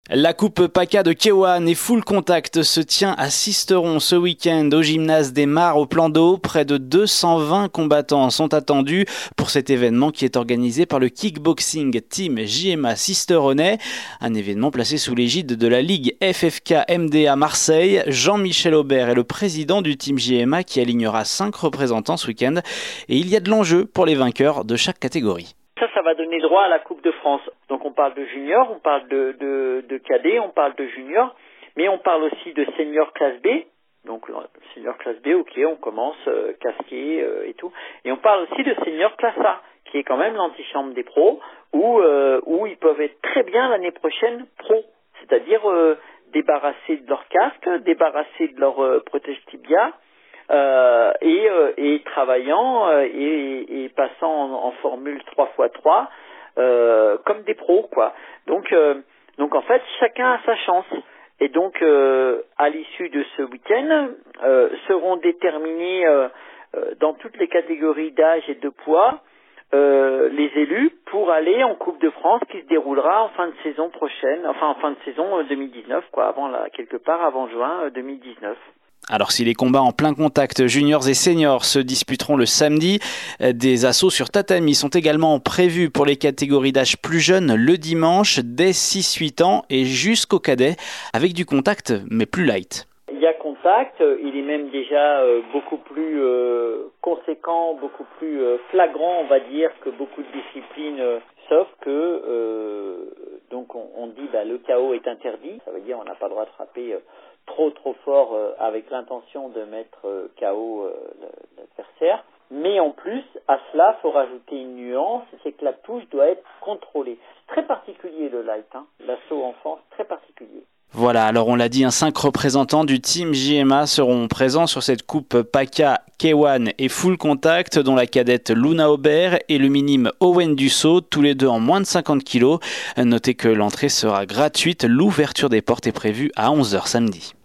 La Coupe PACA de Kewan et Full Contact se tient à Sisteron ce week-end au gymnase des Mares au plan d'eau. Près de 220 combattants sont attendus pour cet événement qui est organisé par le Kickboxing Team JMA Sisteronais. Un événement placé sous l'égide de la Ligue FFK MDA Marseille. Jean-Michel Aubert est le président du Team JMA qui alignera 5 représentants ce week-end. Et il y a de l'enjeu pour les vainqueurs de chaque catégorie. Ça va donner droit à la Coupe de France. Donc on parle de junior, on parle de cadet, on parle de junior, mais on parle aussi de senior classe B. Donc senior classe B, ok, on commence casqué et tout. Et on parle aussi de senior classe A, qui est quand même l'antichambre des pros, où ils peuvent être très bien l'année prochaine pro. C'est-à-dire débarrassés de leur casque, débarrassés de leur protège tibia, et travaillant et passant en formule 3x3 comme des pros, quoi. Donc en fait chacun a sa chance, et donc à l'issue de ce week-end seront déterminés dans toutes les catégories d'âge et de poids les élus pour aller en Coupe de France qui se déroulera en fin de saison prochaine, enfin en fin de saison 2019, quoi, quelque part avant juin 2019. Alors si les combats en plein contact juniors et seniors se disputeront le samedi, des assauts sur tatami sont également prévus pour les catégories d'âge plus jeunes le dimanche dès 6-8 ans et jusqu'au cadet avec du contact mais plus light. Il y a contact, il est même déjà beaucoup plus conséquent, beaucoup plus flagrant, on va dire, que beaucoup de disciplines, sauf que donc on dit le KO est interdit, ça veut dire on n'a pas le droit de frapper trop fort avec l'intention de mettre KO l'adversaire. Mais en plus, à cela, il faut rajouter une nuance, c'est que la touche doit être contrôlée. C'est très particulier le light, l'assaut enfant, c'est très particulier. Voilà, alors on l'a dit, 5 représentants du Team JMA seront présents sur cette coupe PACA, Kewan et Full Contact, dont la cadette Luna Aubert et le minime Owen Dussault, tous les deux en moins de 50 kg. Notez que l'entrée sera gratuite, l'ouverture des portes est prévue à 11h samedi.